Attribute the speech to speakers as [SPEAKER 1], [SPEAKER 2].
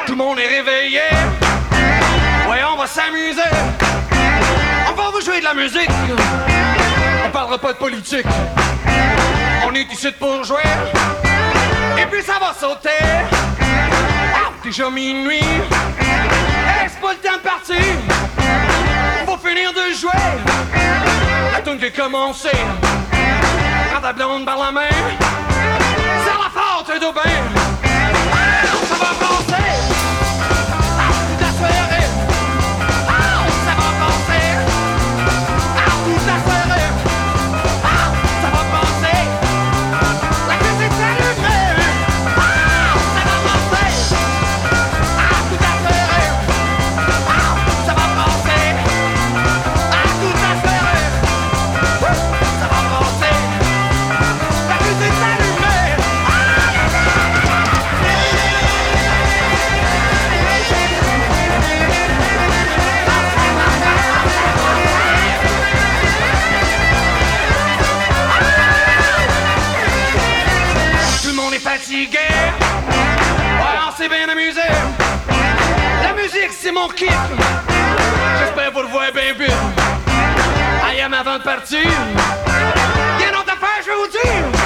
[SPEAKER 1] Tout le monde est réveillé. Ouais, on va s'amuser. On va vous jouer de la musique. On parlera pas de politique. On est ici pour jouer. Et puis ça va sauter. Ah, déjà minuit. Hey, c'est pas le temps de partir. Faut finir de jouer. La tune qui a commencé. Prends ta blonde par la main. Serre la forte de bain. Ça va passer. Toute la soirée. Ça va passer. Toute la soirée. Ça va passer. La musique s'allume. Ça va passer. Toute la soirée. Ça va passer. Toute la soirée. Ça va passer. La musique s'allume. Tout le monde est fatigué. Ouais, on s'est bien amusé. La musique, c'est mon kick. J'espère vous le voir bien vite. I am avant de partir. Bien d'autres affaires, je vais vous dire.